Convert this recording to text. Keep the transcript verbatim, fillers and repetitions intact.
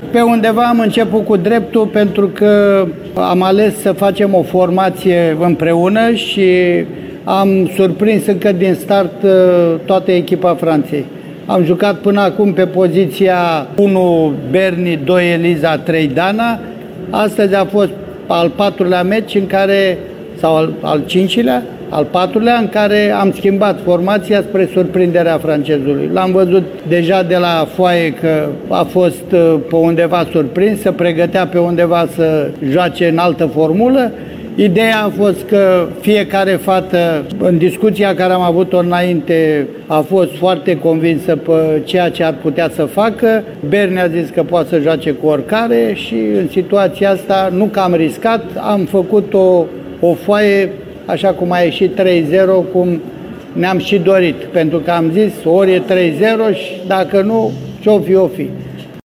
Pe undeva am început cu dreptul pentru că am ales să facem o formație împreună și am surprins încă din start toată echipa Franței. Am jucat până acum pe poziția unu Berni, doi Eliza, trei Dana. Astăzi a fost al patrulea meci în care, sau al, al cincilea, al patrulea, în care am schimbat formația spre surprinderea francezului. L-am văzut deja de la foaie că a fost pe undeva surprins, să pregătea pe undeva să joace în altă formulă. Ideea a fost că fiecare fată, în discuția care am avut-o înainte, a fost foarte convinsă pe ceea ce ar putea să facă. Berni a zis că poate să joace cu oricare și în situația asta nu că am riscat, am făcut o, o foaie așa cum a ieșit trei zero, cum ne-am și dorit, pentru că am zis ori e trei zero și dacă nu, ce-o fi, o fi.